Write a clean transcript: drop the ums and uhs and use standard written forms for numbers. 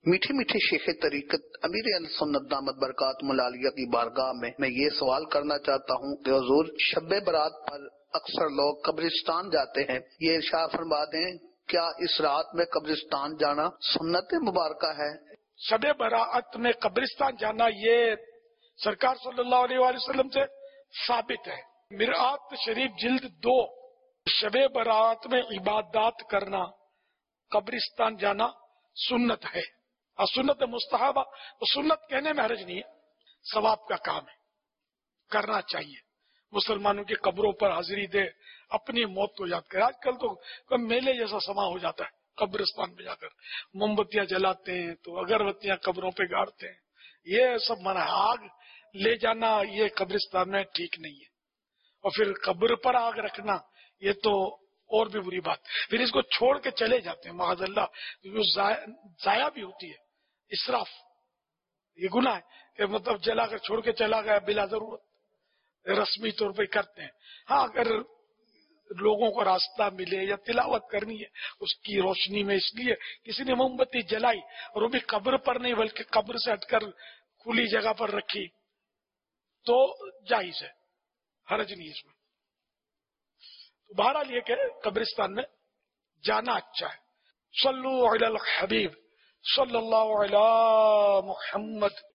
میٹھی میٹھی شیخ طریقت امیر اہل سنت دامت برکاتہم العالیہ کی بارگاہ میں یہ سوال کرنا چاہتا ہوں کہ حضور شب برات پر اکثر لوگ قبرستان جاتے ہیں، یہ ارشاد فرما دیں کیا اس رات میں قبرستان جانا سنت مبارکہ ہے؟ شب برات میں قبرستان جانا یہ سرکار صلی اللہ علیہ وآلہ وسلم سے ثابت ہے۔ مرآت شریف جلد 2، شب برات میں عبادات کرنا، قبرستان جانا سنت ہے، اور سنت مستحبہ، تو سنت کہنے میں حرج نہیں ہے، ثواب کا کام ہے، کرنا چاہیے۔ مسلمانوں کی قبروں پر حاضری دے، اپنی موت کو یاد کرے۔ آج کل تو میلے جیسا سما ہو جاتا ہے، قبرستان میں جا کر موم بتیاں جلاتے ہیں تو اگربتیاں قبروں پہ گاڑتے ہیں، یہ سب منع ہے۔ آگ لے جانا یہ قبرستان میں ٹھیک نہیں ہے، اور پھر قبر پر آگ رکھنا یہ تو اور بھی بری بات۔ پھر اس کو چھوڑ کے چلے جاتے ہیں، معاذ اللہ، ضائع بھی ہوتی ہے، اسراف، یہ گناہ ہے کہ مطلب جلا کر چھوڑ کے چلا گیا بلا ضرورت، رسمی طور پہ کرتے ہیں۔ ہاں اگر لوگوں کو راستہ ملے یا تلاوت کرنی ہے اس کی روشنی میں، اس لیے کسی نے موم بتی جلائی اور وہ بھی قبر پر نہیں بلکہ قبر سے ہٹ کر کھلی جگہ پر رکھی تو جائز ہے، حرج نہیں اس میں۔ تو بہرحال یہ کہ قبرستان میں جانا اچھا ہے۔ صلو علی الحبیب صلی اللہ علی محمد